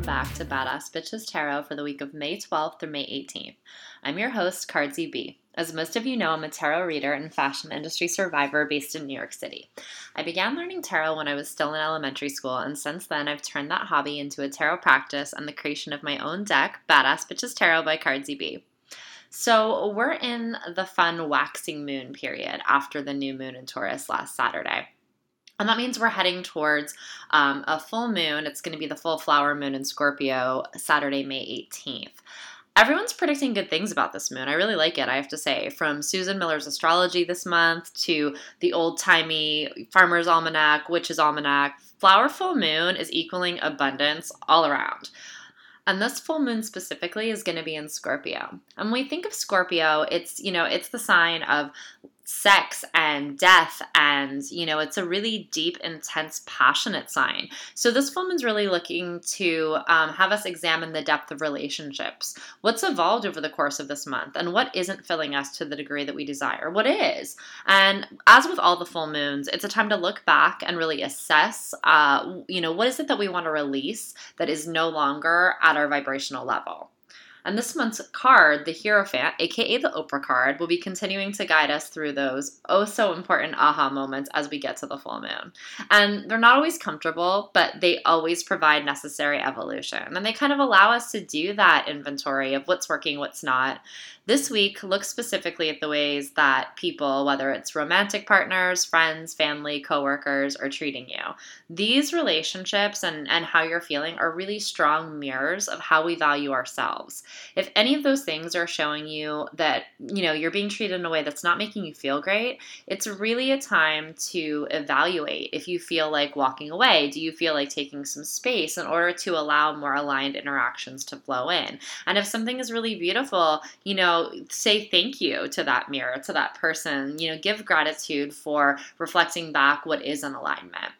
back to Badass Bitches Tarot for the week of May 12th through May 18th. I'm your host, Cardzy B. As most of you know, I'm a tarot reader and fashion industry survivor based in New York City. I began learning tarot when I was still in elementary school, and since then I've turned that hobby into a tarot practice and the creation of my own deck, Badass Bitches Tarot by Cardzy B. So we're in the fun waxing moon period after the new moon in Taurus last Saturday. And that means we're heading towards a full moon. It's going to be the full flower moon in Scorpio, Saturday, May 18th. Everyone's predicting good things about this moon. I really like it, I have to say. From Susan Miller's astrology this month to the old-timey Farmer's Almanac, Witch's Almanac. Flower full moon is equaling abundance all around. And this full moon specifically is going to be in Scorpio. And when we think of Scorpio, it's the sign of sex and death, and it's a really deep, intense, passionate sign. So this full moon's really looking to have us examine the depth of relationships. What's evolved over the course of this month, and what isn't filling us to the degree that we desire? What is? And as with all the full moons, it's a time to look back and really assess, what is it that we want to release that is no longer at our vibrational level. And this month's card, the Hierophant, aka the Oprah card, will be continuing to guide us through those so important aha moments as we get to the full moon. And they're not always comfortable, but they always provide necessary evolution. And they kind of allow us to do that inventory of what's working, what's not. This week, look specifically at the ways that people, whether it's romantic partners, friends, family, coworkers, are treating you. These relationships and how you're feeling are really strong mirrors of how we value ourselves. If any of those things are showing you that, you're being treated in a way that's not making you feel great, it's really a time to evaluate if you feel like walking away. Do you feel like taking some space in order to allow more aligned interactions to flow in? And if something is really beautiful, say thank you to that mirror, to that person, give gratitude for reflecting back what is in alignment.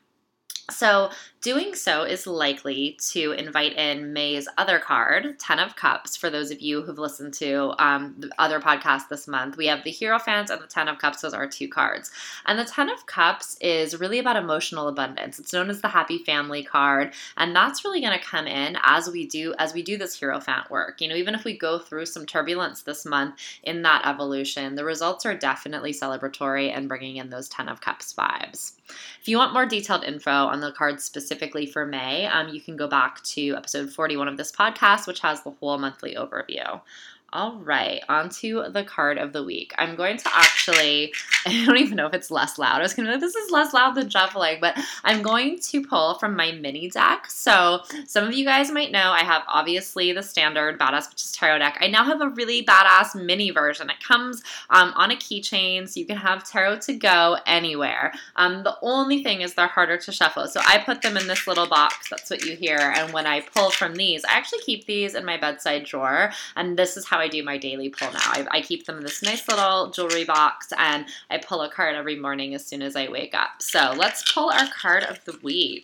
So doing so is likely to invite in May's other card, Ten of Cups. For those of you who've listened to the other podcast this month, we have the Hierophant and the Ten of Cups. Those are two cards. And the Ten of Cups is really about emotional abundance. It's known as the Happy Family card. And that's really going to come in as we do this Hierophant work. Even if we go through some turbulence this month in that evolution, the results are definitely celebratory and bringing in those Ten of Cups vibes. If you want more detailed info on the cards specifically for May, you can go back to episode 41 of this podcast, which has the whole monthly overview. All right, on to the card of the week. I'm going to I don't even know if it's less loud. I was going to be like, this is less loud than shuffling, but I'm going to pull from my mini deck. So some of you guys might know I have obviously the standard Badass Bitches Tarot deck. I now have a really badass mini version. It comes on a keychain, so you can have tarot to go anywhere. The only thing is they're harder to shuffle. So I put them in this little box. That's what you hear. And when I pull from these, I actually keep these in my bedside drawer. And this is how I do my daily pull now. I keep them in this nice little jewelry box, and I pull a card every morning as soon as I wake up. So let's pull our card of the week.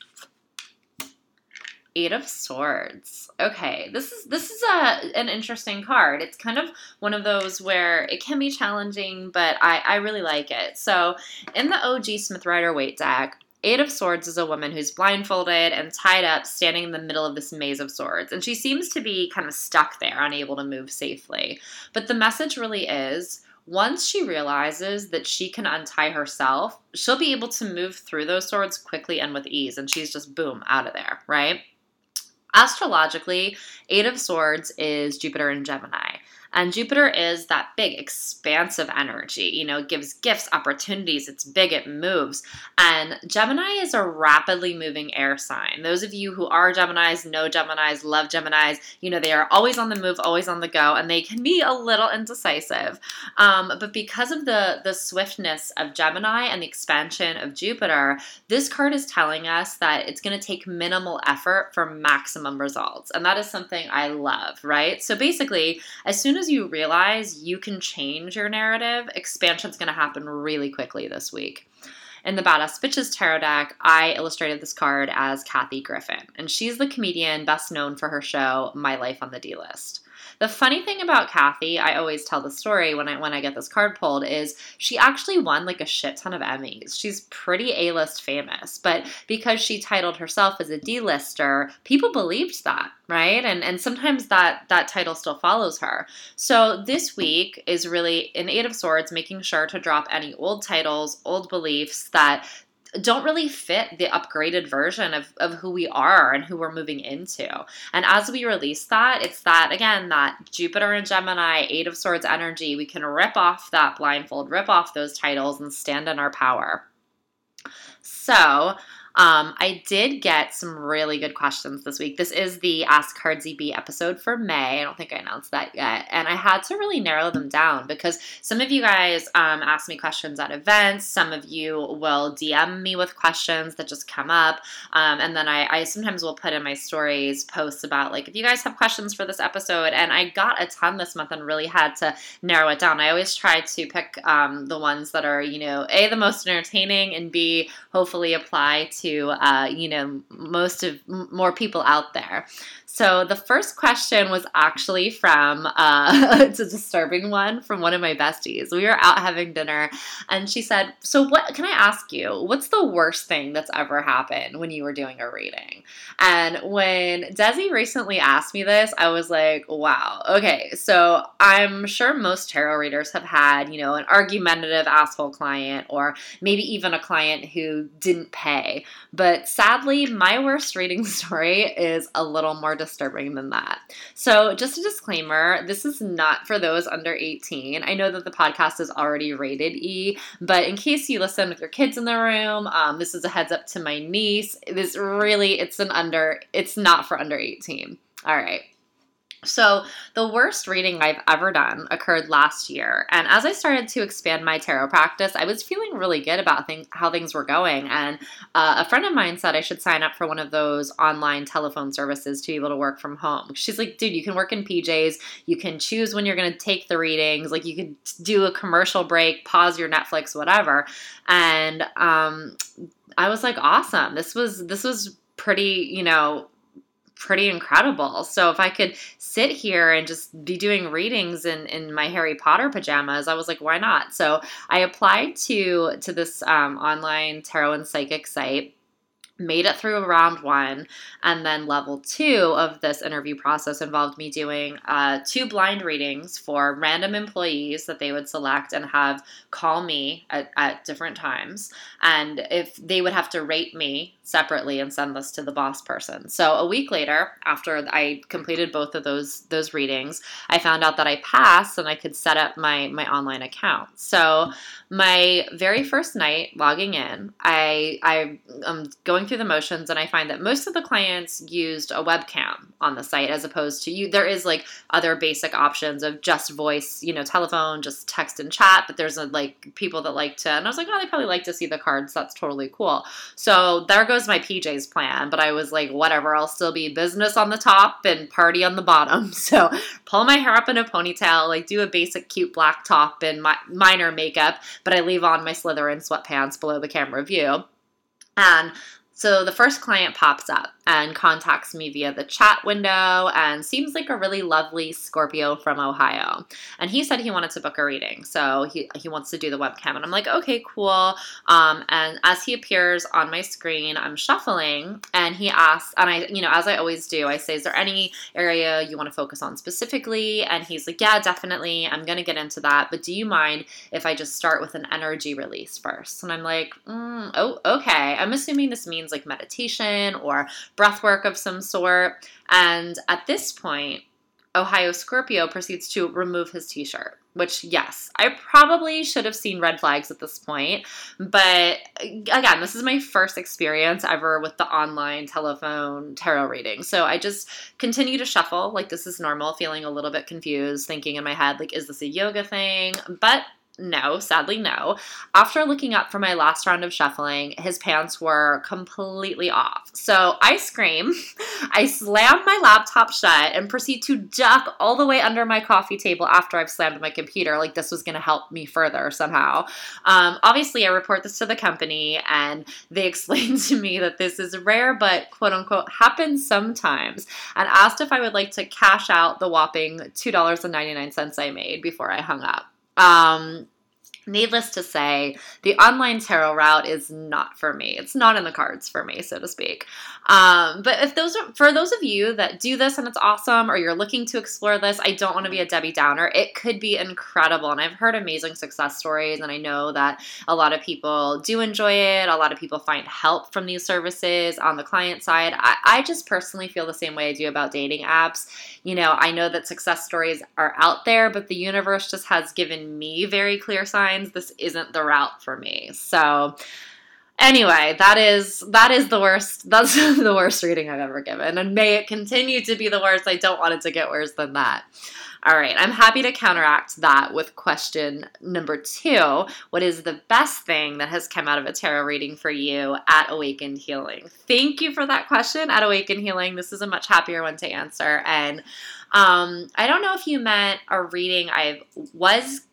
Eight of Swords. Okay, this is an interesting card. It's kind of one of those where it can be challenging, but I really like it. So in the OG Smith Rider-Waite deck, Eight of Swords is a woman who's blindfolded and tied up, standing in the middle of this maze of swords. And she seems to be kind of stuck there, unable to move safely. But the message really is, once she realizes that she can untie herself, she'll be able to move through those swords quickly and with ease. And she's just, boom, out of there, right? Astrologically, Eight of Swords is Jupiter in Gemini. And Jupiter is that big, expansive energy. It gives gifts, opportunities. It's big, it moves. And Gemini is a rapidly moving air sign. Those of you who are Geminis, know Geminis, love Geminis, they are always on the move, always on the go, and they can be a little indecisive. But because of the swiftness of Gemini and the expansion of Jupiter, this card is telling us that it's going to take minimal effort for maximum results. And that is something I love, right? So basically, as soon as you realize you can change your narrative, expansion's going to happen really quickly this week. In the Badass Bitches Tarot deck, I illustrated this card as Kathy Griffin, and she's the comedian best known for her show, My Life on the D-List. The funny thing about Kathy, I always tell the story when I get this card pulled, is she actually won like a shit ton of Emmys. She's pretty A-list famous, but because she titled herself as a D-lister, people believed that, right? And sometimes that title still follows her. So this week is really in Eight of Swords, making sure to drop any old titles, old beliefs that don't really fit the upgraded version of who we are and who we're moving into. And as we release that, it's that, again, that Jupiter and Gemini, Eight of Swords energy, we can rip off that blindfold, rip off those titles and stand in our power. So I did get some really good questions this week. This is the Ask Cardzy B episode for May. I don't think I announced that yet. And I had to really narrow them down because some of you guys ask me questions at events. Some of you will DM me with questions that just come up. And then I sometimes will put in my stories posts about, like, if you guys have questions for this episode. And I got a ton this month and really had to narrow it down. I always try to pick the ones that are, A, the most entertaining, and B, hopefully apply to more people out there. So the first question was actually from, it's a disturbing one, from one of my besties. We were out having dinner and she said, so what, can I ask you, what's the worst thing that's ever happened when you were doing a reading? And when Desi recently asked me this, I was like, wow, okay. So I'm sure most tarot readers have had, an argumentative asshole client, or maybe even a client who didn't pay. But sadly, my worst reading story is a little more disturbing than that. So just a disclaimer, this is not for those under 18. I know that the podcast is already rated E, but in case you listen with your kids in the room, this is a heads up to my niece. It's not for under 18. All right. So the worst reading I've ever done occurred last year. And as I started to expand my tarot practice, I was feeling really good about how things were going. And a friend of mine said I should sign up for one of those online telephone services to be able to work from home. She's like, dude, you can work in PJs. You can choose when you're going to take the readings. Like, you could do a commercial break, pause your Netflix, whatever. And I was like, awesome. This was pretty, pretty incredible. So if I could sit here and just be doing readings in my Harry Potter pajamas, I was like, why not? So I applied to this online tarot and psychic site, made it through round 1, and then level 2 of this interview process involved me doing 2 blind readings for random employees that they would select and have call me at different times. And if they would have to rate me separately and send this to the boss person. So a week later, after I completed both of those readings, I found out that I passed and I could set up my online account. So my very first night logging in, I'm going through the motions, and I find that most of the clients used a webcam on the site as opposed to there is like other basic options of just voice, telephone, just text and chat, but there's like people that like to, and I was like, oh, they probably like to see the cards. That's totally cool. So there goes my PJs plan, but I was like, whatever, I'll still be business on the top and party on the bottom. So pull my hair up in a ponytail, like do a basic cute black top and minor makeup, but I leave on my Slytherin sweatpants below the camera view. And so the first client pops up and contacts me via the chat window and seems like a really lovely Scorpio from Ohio. And he said he wanted to book a reading. So he wants to do the webcam. And I'm like, okay, cool. And as he appears on my screen, I'm shuffling and he asks, and I, as I always do, I say, is there any area you want to focus on specifically? And he's like, yeah, definitely. I'm going to get into that. But do you mind if I just start with an energy release first? And I'm like, oh, okay. I'm assuming this means like meditation or breath work of some sort. And at this point, Ohio Scorpio proceeds to remove his t-shirt, which, yes, I probably should have seen red flags at this point. But again, this is my first experience ever with the online telephone tarot reading. So I just continue to shuffle like this is normal, feeling a little bit confused, thinking in my head, like, is this a yoga thing? But No, sadly, no. After looking up for my last round of shuffling, his pants were completely off. So I scream, I slam my laptop shut, and proceed to duck all the way under my coffee table after I've slammed my computer, like this was going to help me further somehow. Obviously, I report this to the company, and they explained to me that this is rare, but quote unquote happens sometimes, and asked if I would like to cash out the whopping $2.99 I made before I hung up. Needless to say, the online tarot route is not for me. It's not in the cards for me, so to speak. But for those of you that do this and it's awesome, or you're looking to explore this, I don't want to be a Debbie Downer. It could be incredible, and I've heard amazing success stories, and I know that a lot of people do enjoy it. A lot of people find help from these services on the client side. I just personally feel the same way I do about dating apps. I know that success stories are out there, but the universe just has given me very clear signs this isn't the route for me. So anyway, that is the worst. That's the worst reading I've ever given, and may it continue to be the worst. I don't want it to get worse than that. All right, I'm happy to counteract that with question number 2. What is the best thing that has come out of a tarot reading for you at Awakened Healing? Thank you for that question at Awakened Healing. This is a much happier one to answer. And I don't know if you meant a reading I was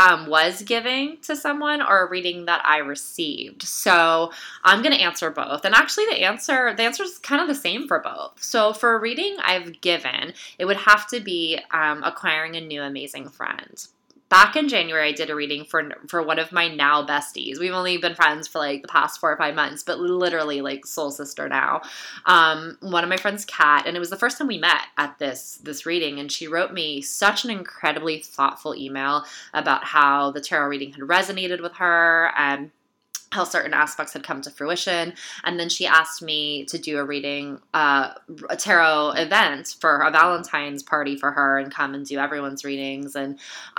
giving to someone or a reading that I received. So I'm going to answer both. And actually the answer is kind of the same for both. So for a reading I've given, it would have to be acquiring a new amazing friend. Back in January, I did a reading for one of my now besties. We've only been friends for like the past 4 or 5 months, but literally like soul sister now. One of my friends, Kat, and it was the first time we met at this reading, and she wrote me such an incredibly thoughtful email about how the tarot reading had resonated with her and how certain aspects had come to fruition. And then she asked me to do a reading, a tarot event for a Valentine's party for her and come and do everyone's readings. And,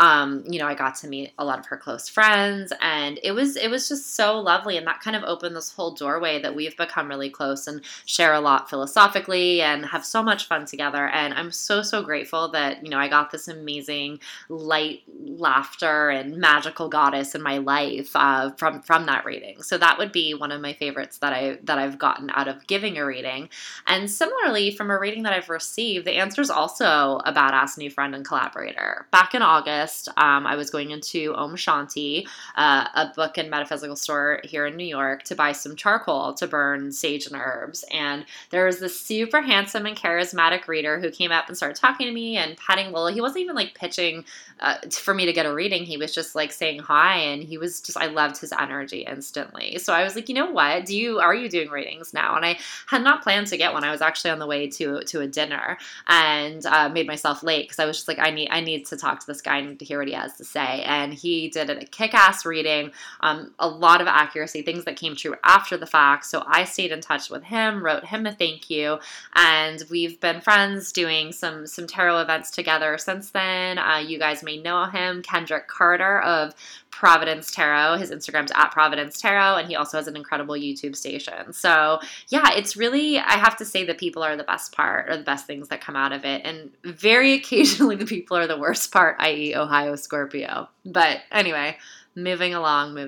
I got to meet a lot of her close friends, and it was just so lovely. And that kind of opened this whole doorway that we've become really close and share a lot philosophically and have so much fun together. And I'm so, so grateful that, I got this amazing light, laughter, and magical goddess in my life from that reading. So that would be one of my favorites that I've gotten out of giving a reading. And similarly, from a reading that I've received, the answer is also a badass new friend and collaborator. Back in August, I was going into Om Shanti, a book and metaphysical store here in New York, to buy some charcoal to burn sage and herbs. And there was this super handsome and charismatic reader who came up and started talking to me and petting Lily. He wasn't even like pitching for me to get a reading. He was just like saying hi, and he was just, I loved his energy instantly. So I was like, you know what, are you doing readings now? And I had not planned to get one. I was actually on the way to a dinner and made myself late because I was just like, I need to talk to this guy. I need to hear what he has to say. And he did a kick-ass reading, a lot of accuracy, things that came true after the fact. So I stayed in touch with him, wrote him a thank you, and we've been friends doing some tarot events together since then. You guys may know him, Kendrick Carter of Providence Tarot. His Instagram's at Providence Tarot, and he also has an incredible YouTube station. So yeah, it's really, I have to say the people are the best part, or the best things that come out of it. And very occasionally the people are the worst part, i.e. Ohio Scorpio. But anyway, moving along.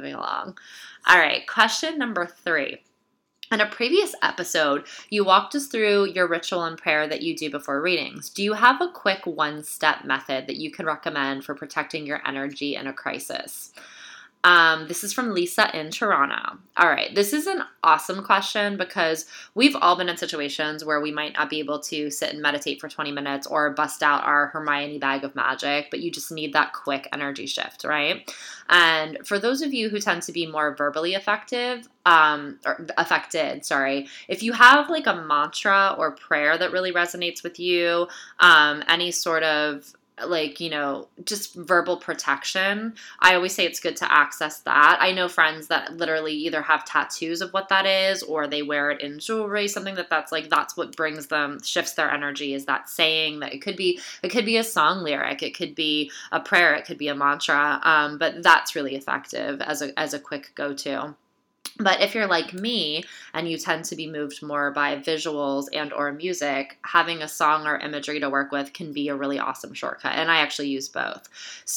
All right, question number 3. In a previous episode, you walked us through your ritual and prayer that you do before readings. Do you have a quick one-step method that you can recommend for protecting your energy in a crisis? This is from Lisa in Toronto. All right, this is an awesome question because we've all been in situations where we might not be able to sit and meditate for 20 minutes or bust out our Hermione bag of magic, but you just need that quick energy shift, right? And for those of you who tend to be more verbally affected, if you have like a mantra or prayer that really resonates with you, any sort of just verbal protection, I always say it's good to access that. I know friends that literally either have tattoos of what that is, or they wear it in jewelry, something that's what brings them, shifts their energy, is that saying that it could be a song lyric, it could be a prayer, it could be a mantra, but that's really effective as a quick go-to. But if you're like me and you tend to be moved more by visuals and or music, having a song or imagery to work with can be a really awesome shortcut. And I actually use both.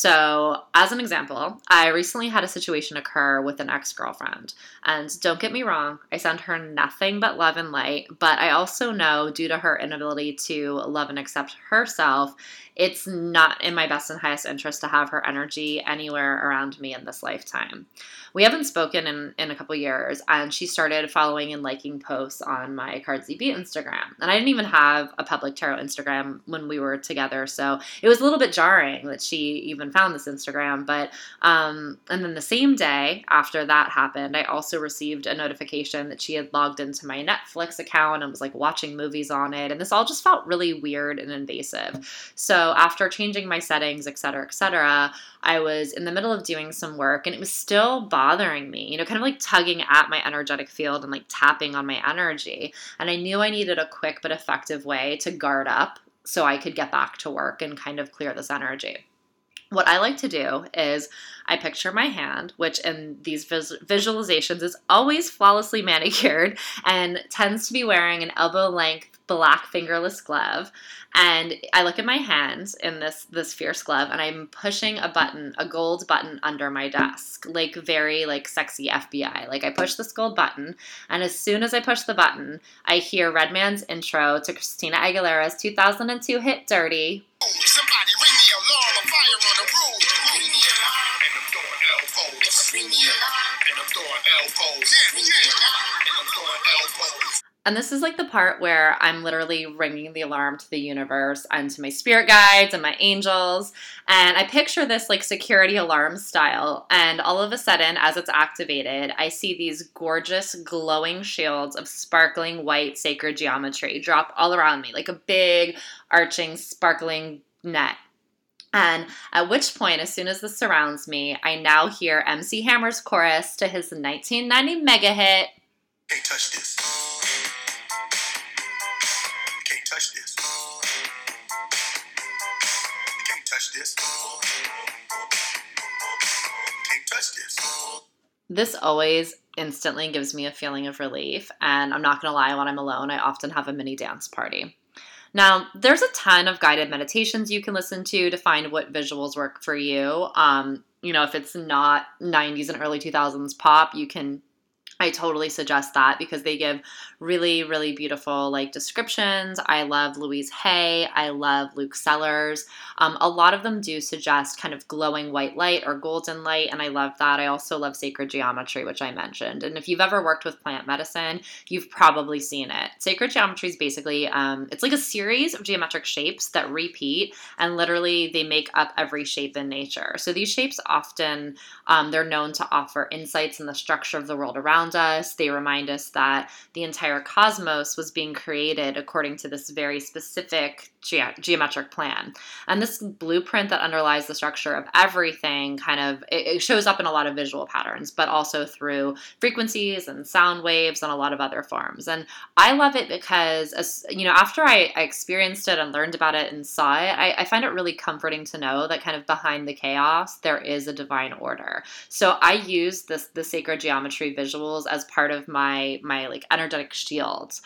So as an example, I recently had a situation occur with an ex-girlfriend. And don't get me wrong, I send her nothing but love and light. But I also know, due to her inability to love and accept herself, it's not in my best and highest interest to have her energy anywhere around me in this lifetime. We haven't spoken in a couple years, and she started following and liking posts on my Cardsy B Instagram. And I didn't even have a public tarot Instagram when we were together, so it was a little bit jarring that she even found this Instagram. But and then the same day after that happened, I also received a notification that she had logged into my Netflix account and was like watching movies on it, and this all just felt really weird and invasive. So after changing my settings, et cetera, I was in the middle of doing some work and it was still bothering me, kind of like tugging at my energetic field and like tapping on my energy. And I knew I needed a quick but effective way to guard up so I could get back to work and kind of clear this energy. What I like to do is I picture my hand, which in these visualizations is always flawlessly manicured and tends to be wearing an elbow-length black fingerless glove. And I look at my hand in this fierce glove, and I'm pushing a button, a gold button under my desk, like very like sexy FBI. Like I push this gold button, and as soon as I push the button, I hear Redman's intro to Christina Aguilera's 2002 hit "Dirty." Somebody ring the alarm, a fire on the roof. Ring the alarm, and I'm throwing elbows. Ring the alarm, and I'm throwing elbows. Ring the alarm, and I'm throwing elbows. And this is like the part where I'm literally ringing the alarm to the universe and to my spirit guides and my angels. And I picture this like security alarm style. And all of a sudden, as it's activated, I see these gorgeous glowing shields of sparkling white sacred geometry drop all around me, like a big arching sparkling net. And at which point, as soon as this surrounds me, I now hear MC Hammer's chorus to his 1990 mega hit. Can't touch this. Can't touch this. Can't touch this. Can't touch this. This always instantly gives me a feeling of relief, and I'm not going to lie, when I'm alone, I often have a mini dance party. Now, there's a ton of guided meditations you can listen to find what visuals work for you. If it's not 90s and early 2000s pop, I totally suggest that because they give really, really beautiful like descriptions. I love Louise Hay. I love Luke Sellers. A lot of them do suggest kind of glowing white light or golden light, and I love that. I also love sacred geometry, which I mentioned. And if you've ever worked with plant medicine, you've probably seen it. Sacred geometry is basically, it's like a series of geometric shapes that repeat, and literally they make up every shape in nature. So these shapes often, they're known to offer insights in the structure of the world around us. They remind us that the entire cosmos was being created according to this very specific geometric plan. And this blueprint that underlies the structure of everything it shows up in a lot of visual patterns, but also through frequencies and sound waves and a lot of other forms. And I love it because, after I experienced it and learned about it and saw it, I find it really comforting to know that kind of behind the chaos, there is a divine order. So I use the sacred geometry visuals as part of my like energetic shields.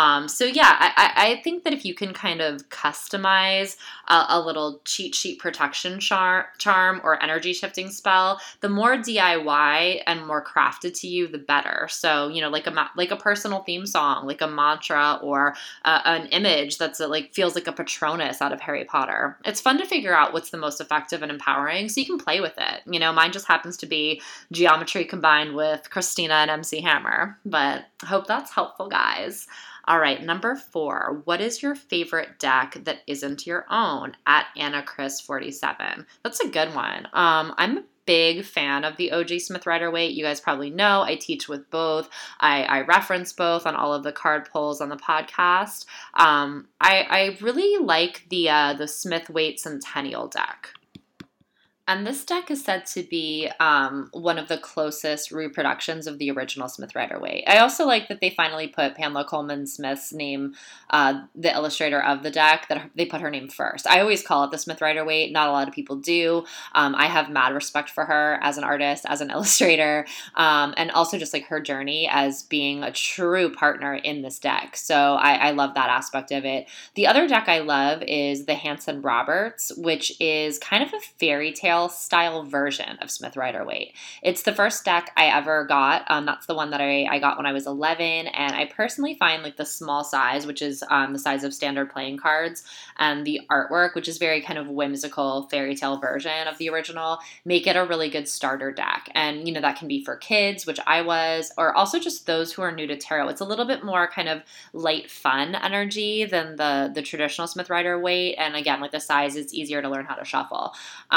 I think that if you can kind of customize a little cheat sheet protection charm or energy shifting spell, the more DIY and more crafted to you, the better. So, like a personal theme song, like a mantra or an image that's feels like a Patronus out of Harry Potter. It's fun to figure out what's the most effective and empowering so you can play with it. Mine just happens to be geometry combined with Christina and MC Hammer, but I hope that's helpful, guys. All right, number 4. What is your favorite deck that isn't your own? At AnnaChris47. That's a good one. I'm a big fan of the OG Smith Rider-Waite. You guys probably know I teach with both. I reference both on all of the card pulls on the podcast. I really like the Smith-Waite Centennial deck. And this deck is said to be one of the closest reproductions of the original Smith Rider-Waite. I also like that they finally put Pamela Coleman Smith's name, the illustrator of the deck, that they put her name first. I always call it the Smith Rider-Waite. Not a lot of people do. I have mad respect for her as an artist, as an illustrator, and also just like her journey as being a true partner in this deck. So I love that aspect of it. The other deck I love is the Hanson Roberts, which is kind of a fairy tale style version of Smith Rider-Waite. It's the first deck I ever got. That's the one that I got when I was 11, and I personally find like the small size, which is the size of standard playing cards, and the artwork, which is very kind of whimsical fairy tale version of the original, make it a really good starter deck. And, that can be for kids, which I was, or also just those who are new to tarot. It's a little bit more kind of light, fun energy than the traditional Smith Rider-Waite. And again, like the size is easier to learn how to shuffle.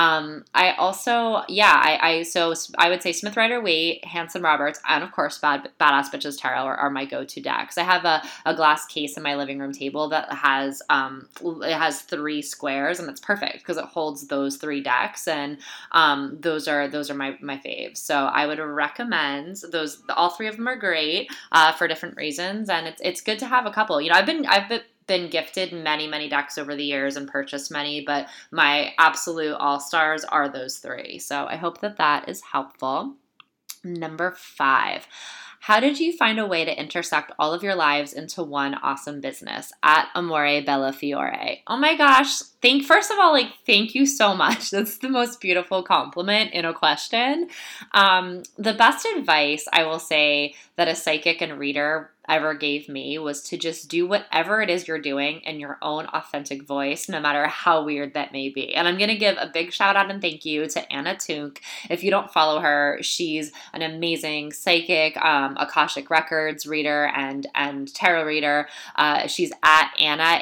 I also, so I would say Smith Rider-Waite, Hanson Roberts, and of course Badass Bitches Tarot are my go-to decks. I have a glass case in my living room table that has, it has 3 squares, and it's perfect because it holds those 3 decks, and those are my faves. So I would recommend those. All 3 of them are great for different reasons, and it's good to have a couple. I've been gifted many decks over the years and purchased many, but my absolute all-stars are those 3. So I hope that is helpful. Number 5. How did you find a way to intersect all of your lives into one awesome business? At Amore Bella Fiore. Oh my gosh. First of all, thank you so much. That's the most beautiful compliment in a question. The best advice I will say that a psychic and reader ever gave me was to just do whatever it is you're doing in your own authentic voice, no matter how weird that may be. And I'm going to give a big shout out and thank you to Anna Tunk. If you don't follow her, she's an amazing psychic, Akashic Records reader and tarot reader. She's at Anna,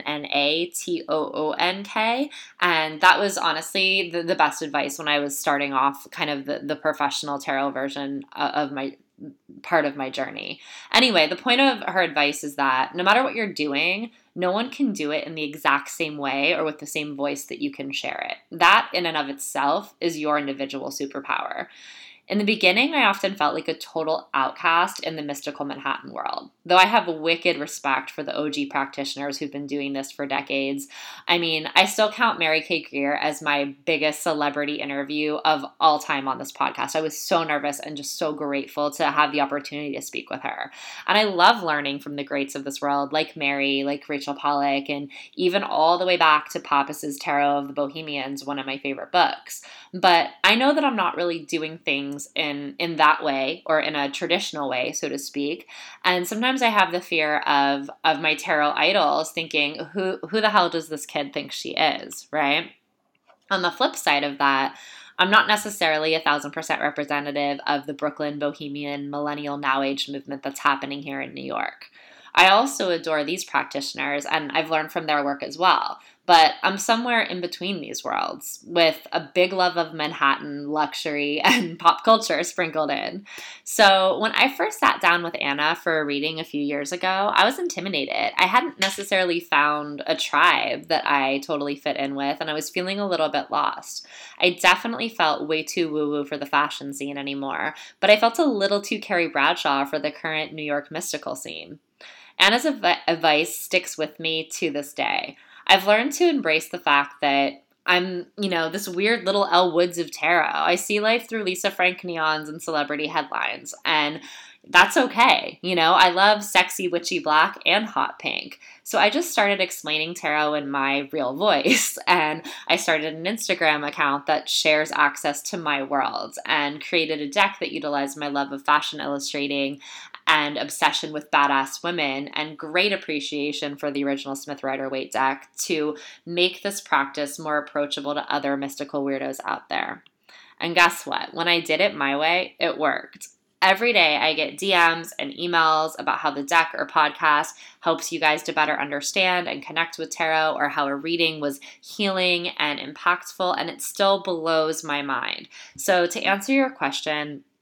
ANNATOONK. And that was honestly the best advice when I was starting off kind of the professional tarot version of my part of my journey. Anyway, the point of her advice is that no matter what you're doing, no one can do it in the exact same way or with the same voice that you can share it. That in and of itself is your individual superpower. In the beginning, I often felt like a total outcast in the mystical Manhattan world. Though I have wicked respect for the OG practitioners who've been doing this for decades. I mean, I still count Mary Kay Greer as my biggest celebrity interview of all time on this podcast. I was so nervous and just so grateful to have the opportunity to speak with her. And I love learning from the greats of this world, like Mary, like Rachel Pollack, and even all the way back to Pappas's Tarot of the Bohemians, one of my favorite books. But I know that I'm not really doing things in that way or in a traditional way, so to speak. And sometimes I have the fear of my tarot idols thinking, who the hell does this kid think she is, right? On the flip side of that, I'm not necessarily 1,000% representative of the Brooklyn Bohemian millennial now age movement that's happening here in New York. I also adore these practitioners, and I've learned from their work as well. But I'm somewhere in between these worlds, with a big love of Manhattan, luxury, and pop culture sprinkled in. So when I first sat down with Anna for a reading a few years ago, I was intimidated. I hadn't necessarily found a tribe that I totally fit in with, and I was feeling a little bit lost. I definitely felt way too woo-woo for the fashion scene anymore, but I felt a little too Carrie Bradshaw for the current New York mystical scene. Anna's advice sticks with me to this day. I've learned to embrace the fact that I'm, this weird little Elle Woods of tarot. I see life through Lisa Frank neons and celebrity headlines, and that's okay. I love sexy, witchy black and hot pink. So I just started explaining tarot in my real voice, and I started an Instagram account that shares access to my world and created a deck that utilized my love of fashion illustrating and obsession with badass women and great appreciation for the original Smith Rider-Waite deck to make this practice more approachable to other mystical weirdos out there. And guess what? When I did it my way, it worked. Every day I get DMs and emails about how the deck or podcast helps you guys to better understand and connect with tarot, or how a reading was healing and impactful, and it still blows my mind. So to answer your question,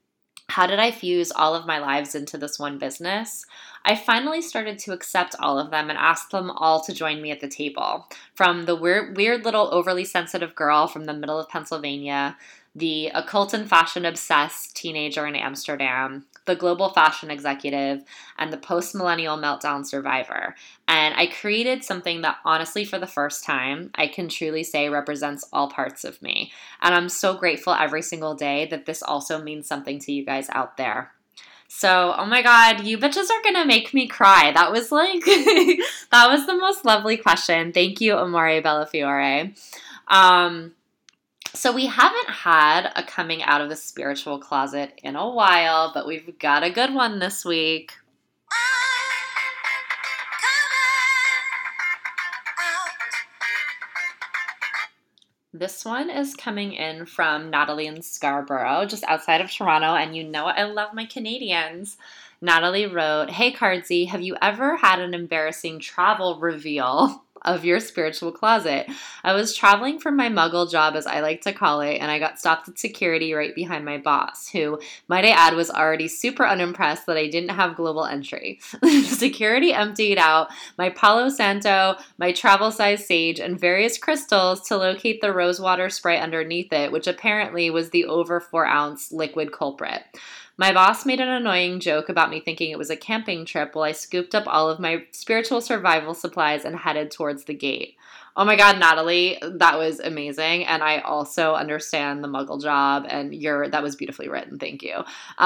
How did I fuse all of my lives into this one business? I finally started to accept all of them and ask them all to join me at the table. From the weird little overly sensitive girl from the middle of Pennsylvania, the occult and fashion obsessed teenager in Amsterdam, the global fashion executive, and the post-millennial meltdown survivor. And I created something that honestly, for the first time, I can truly say represents all parts of me. And I'm so grateful every single day that this also means something to you guys out there. So, oh my God, you bitches are gonna make me cry. That was like, that was the most lovely question. Thank you, Amore Bellafiore. So we haven't had a coming out of the spiritual closet in a while, but we've got a good one this week. This one is coming in from Natalie in Scarborough, just outside of Toronto, and you know I love my Canadians. Natalie wrote, "Hey Cardsy, have you ever had an embarrassing travel reveal of your spiritual closet? I was traveling for my muggle job, as I like to call it, and I got stopped at security right behind my boss, who, might I add, was already super unimpressed that I didn't have global entry. Security emptied out my Palo Santo, my travel size sage, and various crystals to locate the rosewater spray underneath it, which apparently was the over 4-ounce liquid culprit. My boss made an annoying joke about me thinking it was a camping trip while I scooped up all of my spiritual survival supplies and headed towards the gate." Oh my God, Natalie, that was amazing. And I also understand the muggle job, and that was beautifully written. Thank you.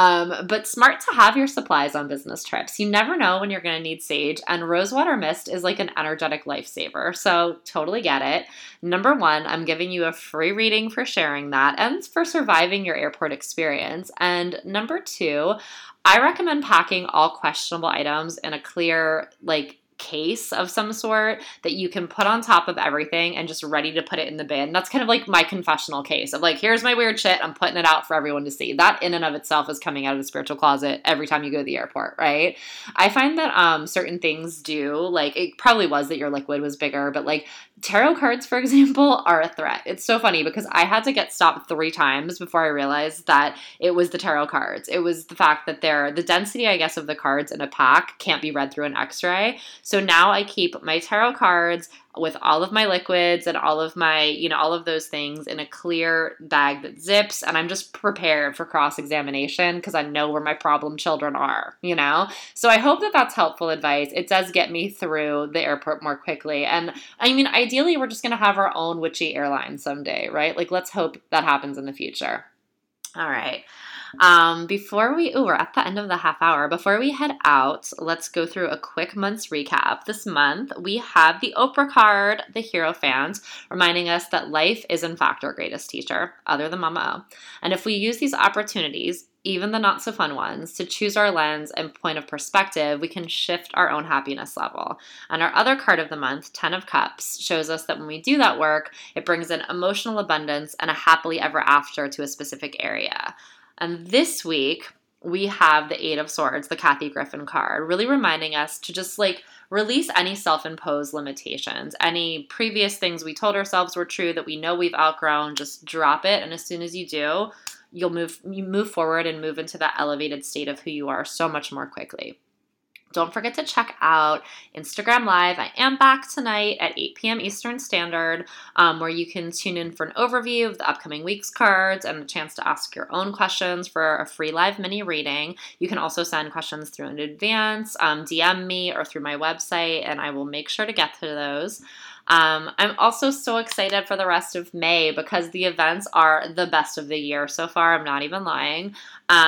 But smart to have your supplies on business trips. You never know when you're going to need sage, and rosewater mist is like an energetic lifesaver. So totally get it. Number one, I'm giving you a free reading for sharing that and for surviving your airport experience. And number two, I recommend packing all questionable items in a clear, case of some sort that you can put on top of everything and just ready to put it in the bin. That's kind of like my confessional case of here's my weird shit, I'm putting it out for everyone to see. That in and of itself is coming out of the spiritual closet every time you go to the airport, right? I find that certain things do, it probably was that your liquid was bigger, but tarot cards, for example, are a threat. It's so funny because I had to get stopped 3 times before I realized that it was the tarot cards. It was the fact that the density, I guess, of the cards in a pack can't be read through an x-ray. So now I keep my tarot cards with all of my liquids and all of my, all of those things in a clear bag that zips, and I'm just prepared for cross-examination because I know where my problem children are, So I hope that that's helpful advice. It does get me through the airport more quickly. And I mean, ideally, we're just going to have our own witchy airline someday, right? Let's hope that happens in the future. All right. We're at the end of the half hour. Before we head out, let's go through a quick month's recap. This month, we have the Oprah card, the Hierophant, reminding us that life is in fact our greatest teacher, other than Mama O. And if we use these opportunities, even the not so fun ones, to choose our lens and point of perspective, we can shift our own happiness level. And our other card of the month, 10 of Cups, shows us that when we do that work, it brings in emotional abundance and a happily ever after to a specific area. And this week, we have the 8 of Swords, the Kathy Griffin card, really reminding us to just release any self-imposed limitations. Any previous things we told ourselves were true that we know we've outgrown, just drop it. And as soon as you do, you move forward and move into that elevated state of who you are so much more quickly. Don't forget to check out Instagram Live. I am back tonight at 8 p.m. Eastern Standard, where you can tune in for an overview of the upcoming week's cards and a chance to ask your own questions for a free live mini reading. You can also send questions through in advance, DM me, or through my website, and I will make sure to get to those. I'm also so excited for the rest of May because the events are the best of the year so far. I'm not even lying.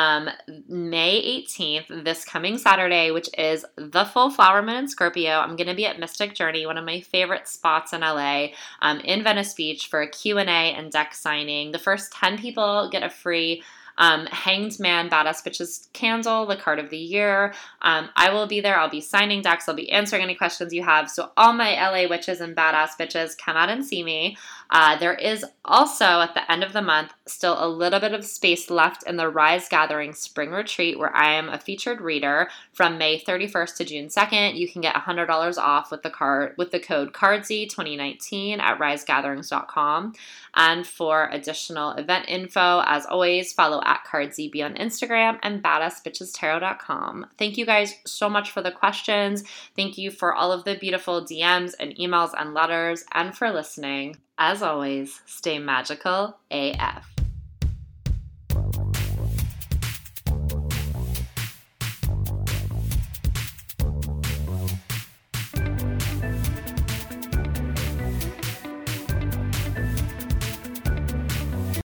May 18th, this coming Saturday, which is the full flower moon in Scorpio, I'm going to be at Mystic Journey, one of my favorite spots in LA, in Venice Beach for a Q&A and deck signing. The first 10 people get a free Hanged Man Badass Bitches candle, the card of the year. I will be there. I'll be signing decks. I'll be answering any questions you have. So all my LA witches and badass bitches, come out and see me. There is also, at the end of the month, still a little bit of space left in the Rise Gathering Spring Retreat, where I am a featured reader from May 31st to June 2nd. You can get $100 off with the code CARDSY2019 at risegatherings.com. And for additional event info, as always, follow at CardZB on Instagram and badassbitchestarot.com. Thank you guys so much for the questions. Thank you for all of the beautiful DMs and emails and letters, and for listening. As always, stay magical AF.